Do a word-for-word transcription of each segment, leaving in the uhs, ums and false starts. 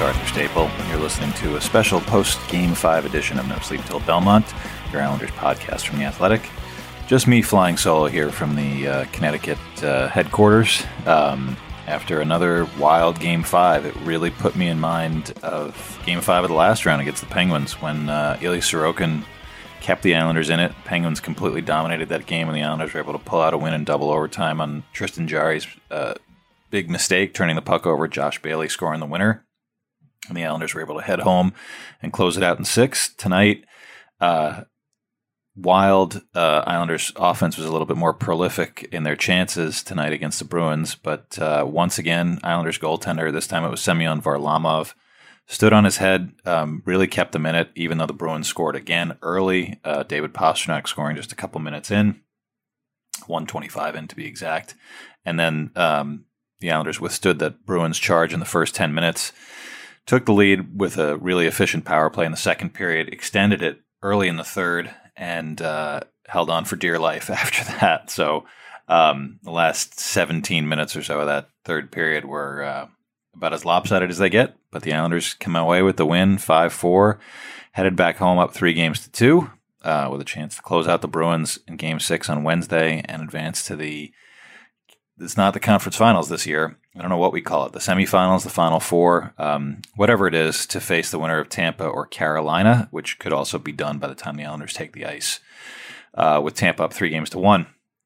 Arthur Staple. You're listening to a special post-Game five edition of No Sleep Till Belmont, your Islanders podcast from The Athletic. Just me flying solo here from the uh, Connecticut uh, headquarters. Um, after another wild Game five, it really put me in mind of Game five of the last round against the Penguins when uh, Ilya Sorokin kept the Islanders in it. Penguins completely dominated that game, and the Islanders were able to pull out a win in double overtime on Tristan Jarry's uh, big mistake, turning the puck over, Josh Bailey scoring the winner. And the Islanders were able to head home and close it out in six. Tonight, uh, Wild uh, Islanders offense was a little bit more prolific in their chances tonight against the Bruins, but uh, once again, Islanders goaltender, this time it was Semyon Varlamov, stood on his head, um, really kept them in it, even though the Bruins scored again early. Uh, David Pastrnak scoring just a couple minutes in, one twenty-five in to be exact. And then um, the Islanders withstood that Bruins charge in the first ten minutes, took the lead with a really efficient power play in the second period, extended it early in the third, and uh, held on for dear life after that. So um, the last seventeen minutes or so of that third period were uh, about as lopsided as they get, but the Islanders come away with the win, five four, headed back home up three games to two, uh, with a chance to close out the Bruins in Game six on Wednesday and advance to the, it's not the conference finals this year, I don't know what we call it, the semifinals, the Final Four, um, whatever it is, to face the winner of Tampa or Carolina, which could also be done by the time the Islanders take the ice, uh, with Tampa up three games to one.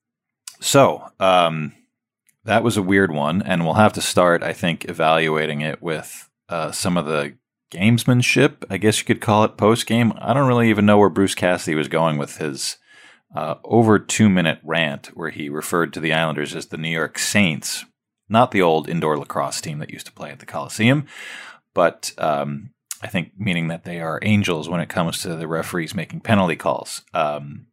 So, um, that was a weird one, and we'll have to start, I think, evaluating it with uh, some of the gamesmanship, I guess you could call it, post-game. I don't really even know where Bruce Cassidy was going with his uh, over two-minute rant, where he referred to the Islanders as the New York Saints, not the old indoor lacrosse team that used to play at the Coliseum, but um, I think meaning that they are angels when it comes to the referees making penalty calls. Um,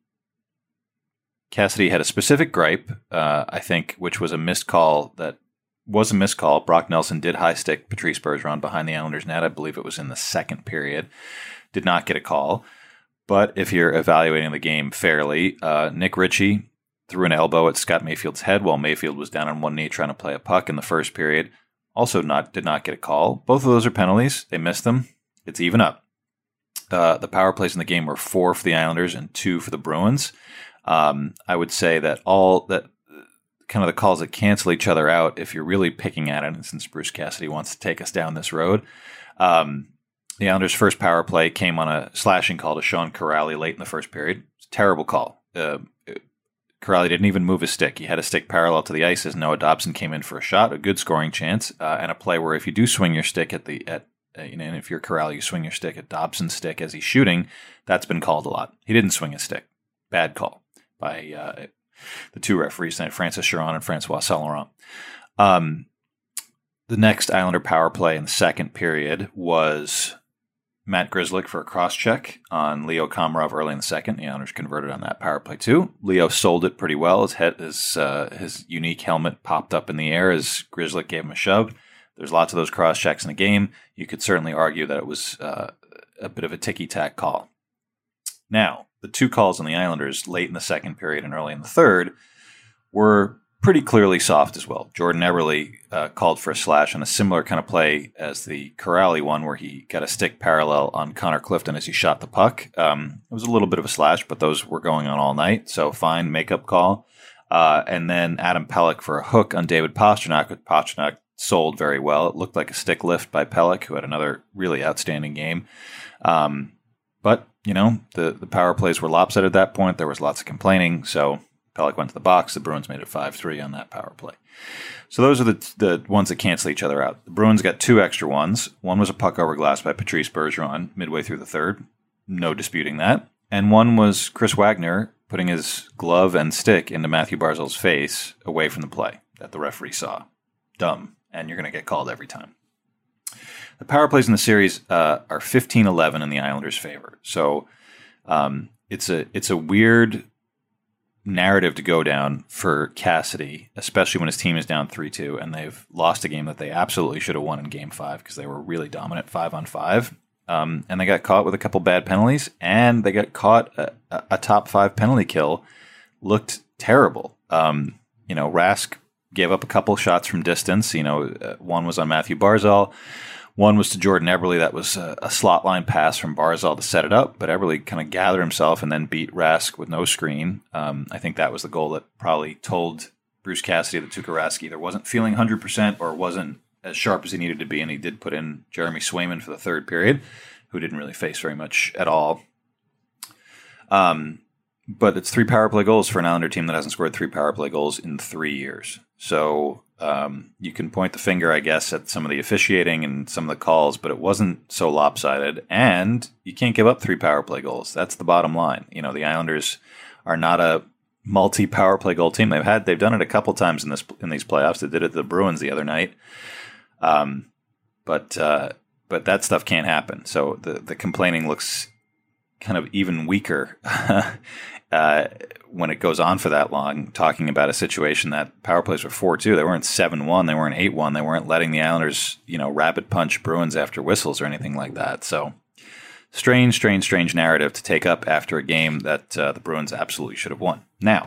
Cassidy had a specific gripe, uh, I think, which was a missed call that was a missed call. Brock Nelson did high stick Patrice Bergeron behind the Islanders net. I believe it was in the second period. Did not get a call. But if you're evaluating the game fairly, uh, Nick Ritchie threw an elbow at Scott Mayfield's head while Mayfield was down on one knee trying to play a puck in the first period. Also not did not get a call. Both of those are penalties. They missed them. It's even up. Uh, the power plays in the game were four for the Islanders and two for the Bruins. Um, I would say that all that kind of the calls that cancel each other out, if you're really picking at it, and since Bruce Cassidy wants to take us down this road, um, the Islanders' first power play came on a slashing call to Sean Kuraly late in the first period. It's a terrible call. Uh, Kuraly didn't even move his stick. He had a stick parallel to the ice as Noah Dobson came in for a shot, a good scoring chance, uh, and a play where if you do swing your stick at the at uh, you know, and if you're Kuraly, you swing your stick at Dobson's stick as he's shooting. That's been called a lot. He didn't swing his stick. Bad call by uh, the two referees tonight, Francis Chiron and Francois Saint-Laurent. Um, the next Islander power play in the second period was Matt Grzelcyk for a cross-check on Leo Komarov early in the second. The Islanders converted on that power play too. Leo sold it pretty well. His head, his, uh, his unique helmet popped up in the air as Grzelcyk gave him a shove. There's lots of those cross-checks in the game. You could certainly argue that it was uh, a bit of a ticky-tack call. Now, the two calls on the Islanders late in the second period and early in the third were pretty clearly soft as well. Jordan Eberle uh, called for a slash on a similar kind of play as the Kuraly one where he got a stick parallel on Connor Clifton as he shot the puck. Um, it was a little bit of a slash, but those were going on all night, so fine, makeup call. Uh, and then Adam Pelech for a hook on David Pastrnak, which Pastrnak sold very well. It looked like a stick lift by Pelech, who had another really outstanding game. Um, but You know, the, the power plays were lopsided at that point. There was lots of complaining, so Pelech went to the box. The Bruins made it five three on that power play. So those are the the ones that cancel each other out. The Bruins got two extra ones. One was a puck over glass by Patrice Bergeron midway through the third. No disputing that. And one was Chris Wagner putting his glove and stick into Matthew Barzal's face away from the play that the referee saw. Dumb. And you're going to get called every time. The power plays in the series uh, are fifteen eleven in the Islanders' favor. So um, it's a it's a weird narrative to go down for Cassidy, especially when his team is down three two and they've lost a game that they absolutely should have won in Game five because they were really dominant five on five. Um, and they got caught with a couple bad penalties, and they got caught a, a top five penalty kill. Looked terrible. Um, you know, Rask gave up a couple shots from distance. You know, uh, one was on Matthew Barzal. One was to Jordan Eberle. That was a, a slot line pass from Barzal to set it up, but Eberle kind of gathered himself and then beat Rask with no screen. Um, I think that was the goal that probably told Bruce Cassidy that Tuukka Rask either wasn't feeling one hundred percent or wasn't as sharp as he needed to be, and he did put in Jeremy Swayman for the third period, who didn't really face very much at all. Um, but it's three power play goals for an Islander team that hasn't scored three power play goals in three years. So um, you can point the finger, I guess, at some of the officiating and some of the calls, but it wasn't so lopsided. And you can't give up three power play goals. That's the bottom line. You know, the Islanders are not a multi-power play goal team. They've had they've done it a couple times in this in these playoffs. They did it to the Bruins the other night. Um, but uh, but that stuff can't happen. So the the complaining looks kind of even weaker uh, when it goes on for that long, talking about a situation that power plays were four two. They weren't seven one. They weren't eight one. They weren't letting the Islanders, you know, rapid punch Bruins after whistles or anything like that. So strange, strange, strange narrative to take up after a game that uh, the Bruins absolutely should have won. Now,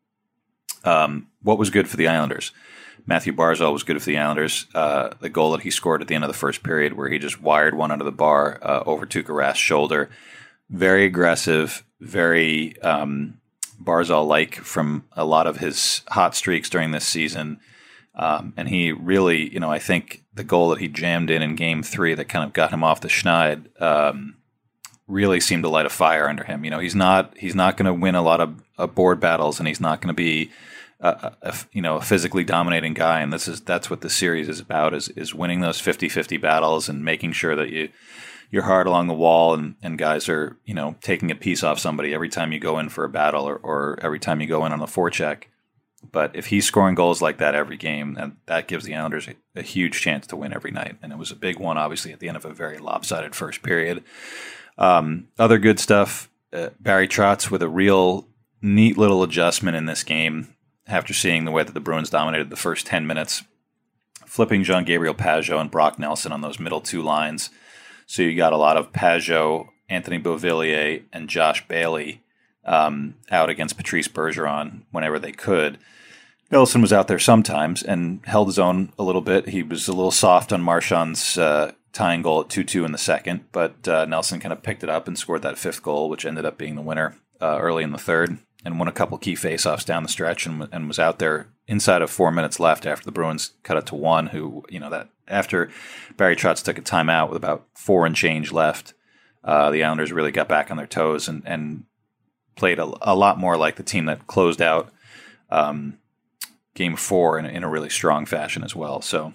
um, what was good for the Islanders? Matthew Barzal was good for the Islanders. Uh, the goal that he scored at the end of the first period where he just wired one under the bar uh, over Tuukka Rask's shoulder. Very aggressive, very um, Barzal-like from a lot of his hot streaks during this season. Um, and he really, you know, I think the goal that he jammed in in game three that kind of got him off the schneid um, really seemed to light a fire under him. You know, he's not he's not going to win a lot of uh, board battles, and he's not going to be A, a, you know, a physically dominating guy, and this is that's what the series is about: is is winning those fifty-fifty battles and making sure that you you're hard along the wall, and, and guys are, you know, taking a piece off somebody every time you go in for a battle or, or every time you go in on a forecheck. But if he's scoring goals like that every game, then that gives the Islanders a, a huge chance to win every night. And it was a big one, obviously, at the end of a very lopsided first period. Um, other good stuff: uh, Barry Trotz with a real neat little adjustment in this game. After seeing the way that the Bruins dominated the first ten minutes, flipping Jean-Gabriel Pageau and Brock Nelson on those middle two lines. So you got a lot of Pageau, Anthony Beauvillier, and Josh Bailey um, out against Patrice Bergeron whenever they could. Nelson was out there sometimes and held his own a little bit. He was a little soft on Marchand's uh, tying goal at two two in the second, but uh, Nelson kind of picked it up and scored that fifth goal, which ended up being the winner uh, early in the third, and won a couple key faceoffs down the stretch, and, and was out there inside of four minutes left after the Bruins cut it to one. Who, you know, that after Barry Trotz took a timeout with about four and change left, uh, the Islanders really got back on their toes and, and played a, a lot more like the team that closed out um, Game Four in, in a really strong fashion as well. So,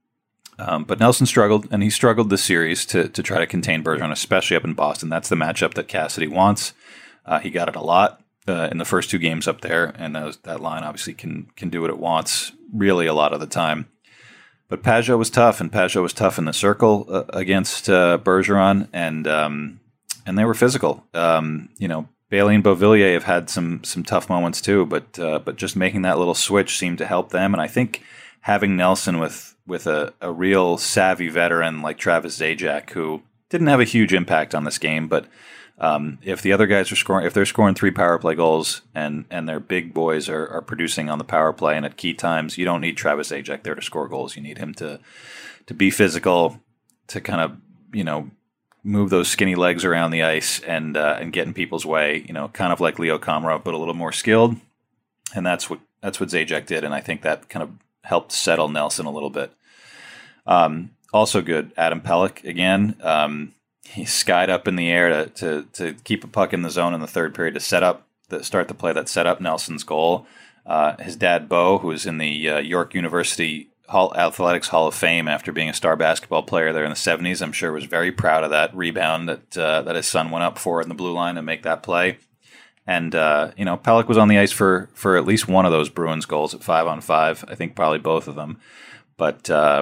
um, but Nelson struggled, and he struggled this series to to try to contain Bergeron, especially up in Boston. That's the matchup that Cassidy wants. Uh, he got it a lot Uh, in the first two games up there, and that, was, that line obviously can can do what it wants really a lot of the time. But Pageau was tough, and Pageau was tough in the circle uh, against uh, Bergeron, and um, and they were physical. Um, you know, Bailey and Beauvillier have had some some tough moments too, but uh, but just making that little switch seemed to help them. And I think having Nelson with with a, a real savvy veteran like Travis Zajac, who didn't have a huge impact on this game, but Um, if the other guys are scoring, if they're scoring three power play goals and, and their big boys are, are producing on the power play and at key times, you don't need Travis Zajac there to score goals. You need him to to be physical, to kind of, you know, move those skinny legs around the ice and uh, and get in people's way. You know, kind of like Leo Komarov, but a little more skilled. And that's what that's what Zajac did, and I think that kind of helped settle Nelson a little bit. Um, also good, Adam Pelech again. Um, He skied up in the air to, to to keep a puck in the zone in the third period to set up the start the play that set up Nelson's goal. Uh, his dad Bo, who was in the uh, York University Hall, Athletics Hall of Fame after being a star basketball player there in the seventies, I'm sure was very proud of that rebound that uh, that his son went up for in the blue line to make that play. And uh, you know, Pelech was on the ice for for at least one of those Bruins goals at five on five. I think probably both of them, but. Uh,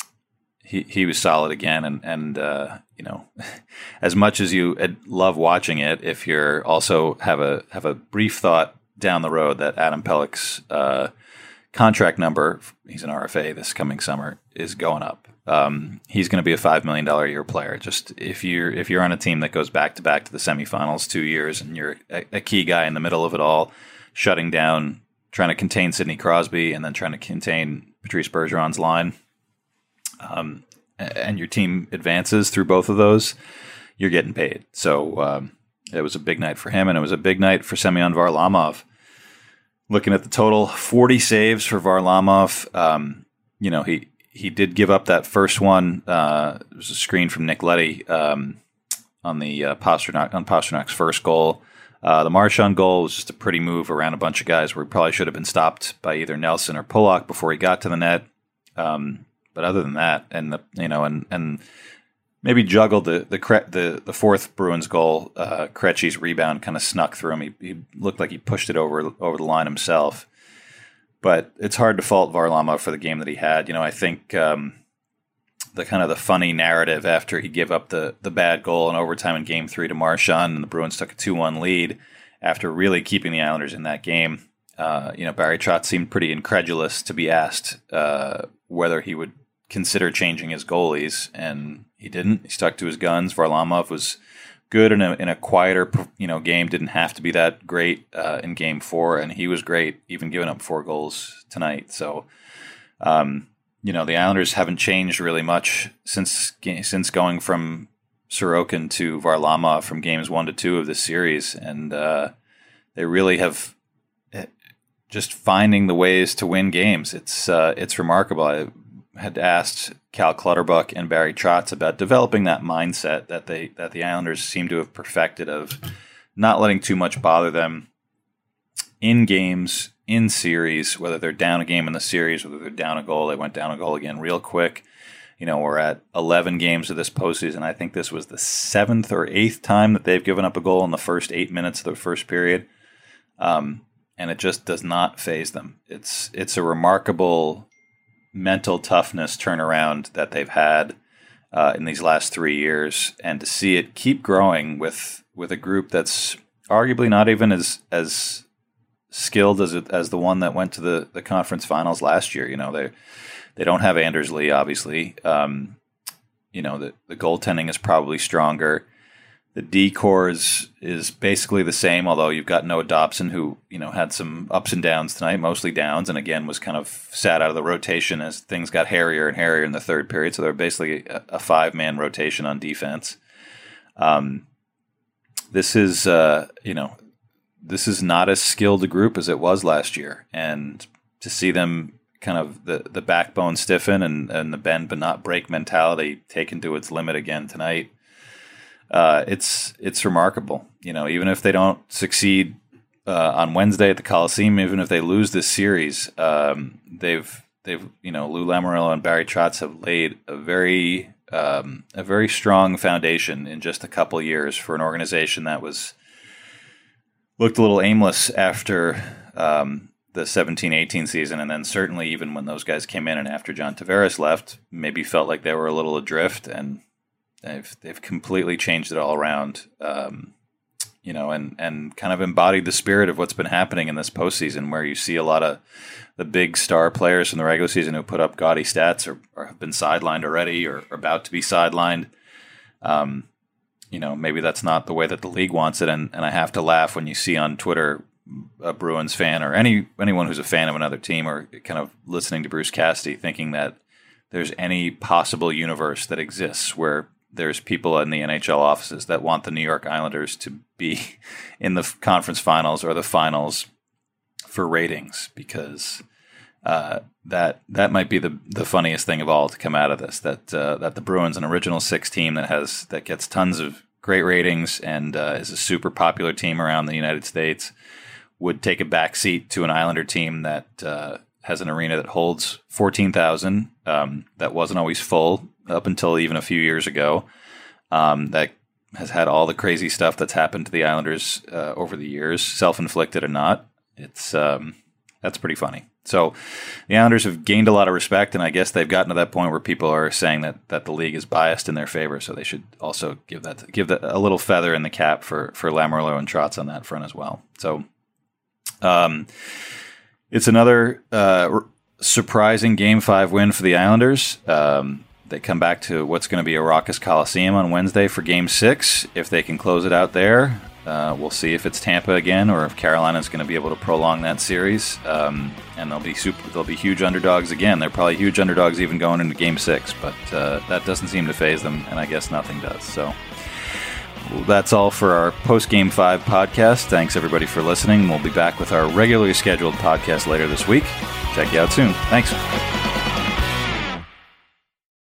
He he was solid again, and and uh, you know, as much as you love watching it, if you're also have a have a brief thought down the road that Adam Pelech's uh, contract number, he's an R F A this coming summer, is going up. Um, he's going to be a five million dollar a year player. Just if you're if you're on a team that goes back to back to the semifinals two years, and you're a, a key guy in the middle of it all, shutting down, trying to contain Sidney Crosby, and then trying to contain Patrice Bergeron's line. Um, and your team advances through both of those, you're getting paid. So um, it was a big night for him, and it was a big night for Semyon Varlamov. Looking at the total, forty saves for Varlamov. Um, you know, he, he did give up that first one. Uh, it was a screen from Nick Leddy um, on the uh, Pasternak, on Pasternak's first goal. Uh, the Marchand goal was just a pretty move around a bunch of guys where he probably should have been stopped by either Nelson or Polak before he got to the net. Um, but other than that, and the you know, and and maybe juggled the the the, the fourth Bruins goal. Uh, Krejci's rebound kind of snuck through him. He, he looked like he pushed it over over the line himself. But it's hard to fault Varlamov for the game that he had. You know, I think um, the kind of the funny narrative after he gave up the the bad goal in overtime in Game Three to Marchand, and the Bruins took a two one lead after really keeping the Islanders in that game. Uh, you know, Barry Trotz seemed pretty incredulous to be asked uh, whether he would consider changing his goalies, and he didn't. He stuck to his guns. Varlamov was good in a in a quieter, you know, game. Didn't have to be that great uh, in Game Four, and he was great, even giving up four goals tonight. So. Um, You know, the Islanders haven't changed really much since since going from Sorokin to Varlamov from games one to two of this series, and uh, they really have just finding the ways to win games. It's uh, it's remarkable. I had asked Cal Clutterbuck and Barry Trotz about developing that mindset that they that the Islanders seem to have perfected of not letting too much bother them in games. In series, whether they're down a game in the series, whether they're down a goal, they went down a goal again real quick. You know, we're at eleven games of this postseason. I think this was the seventh or eighth time that they've given up a goal in the first eight minutes of the first period. Um, and it just does not faze them. It's it's a remarkable mental toughness turnaround that they've had uh, in these last three years. And to see it keep growing with with a group that's arguably not even as as skilled as it, as the one that went to the, the conference finals last year. You know, they they don't have Anders Lee, obviously. Um, you know, the, the goaltending is probably stronger. The D-core is, is basically the same, although you've got Noah Dobson, who, you know, had some ups and downs tonight, mostly downs, and again was kind of sat out of the rotation as things got hairier and hairier in the third period. So they're basically a, a five-man rotation on defense. Um, this is, uh, you know, This is not as skilled a group as it was last year, and to see them kind of the, the backbone stiffen and, and the bend but not break mentality taken to its limit again tonight, uh, it's it's remarkable. You know, even if they don't succeed uh, on Wednesday at the Coliseum, even if they lose this series, um, they've they've you know Lou Lamoriello and Barry Trotz have laid a very um, a very strong foundation in just a couple years for an organization that was. Looked a little aimless after um, the seventeen eighteen season, and then certainly even when those guys came in and after John Tavares left, maybe felt like they were a little adrift, and they've they've completely changed it all around, um, you know, and, and kind of embodied the spirit of what's been happening in this postseason, where you see a lot of the big star players from the regular season who put up gaudy stats or, or have been sidelined already or are about to be sidelined. Um, You know, maybe that's not the way that the league wants it, and, and I have to laugh when you see on Twitter a Bruins fan or any anyone who's a fan of another team or kind of listening to Bruce Cassidy thinking that there's any possible universe that exists where there's people in the N H L offices that want the New York Islanders to be in the conference finals or the finals for ratings, because uh, that that might be the the funniest thing of all to come out of this, that uh, that the Bruins, an original six team that has that gets tons of great ratings and uh, is a super popular team around the United States, would take a backseat to an Islander team that uh, has an arena that holds fourteen thousand, um, that wasn't always full up until even a few years ago, um, that has had all the crazy stuff that's happened to the Islanders uh, over the years, self-inflicted or not. It's um, that's pretty funny. So the Islanders have gained a lot of respect, and I guess they've gotten to that point where people are saying that, that the league is biased in their favor. So they should also give that give that a little feather in the cap for for Lamoriello and Trotz on that front as well. So um, it's another uh, r- surprising Game Five win for the Islanders. Um, they come back to what's going to be a raucous Coliseum on Wednesday for Game Six. If they can close it out there, Uh, we'll see if it's Tampa again or if Carolina's going to be able to prolong that series. Um, and they'll be super, they'll be huge underdogs again. They're probably huge underdogs even going into Game Six, but uh, that doesn't seem to faze them, and I guess nothing does. So well, that's all for our post Game Five podcast. Thanks everybody for listening. We'll be back with our regularly scheduled podcast later this week. Check you out soon. Thanks.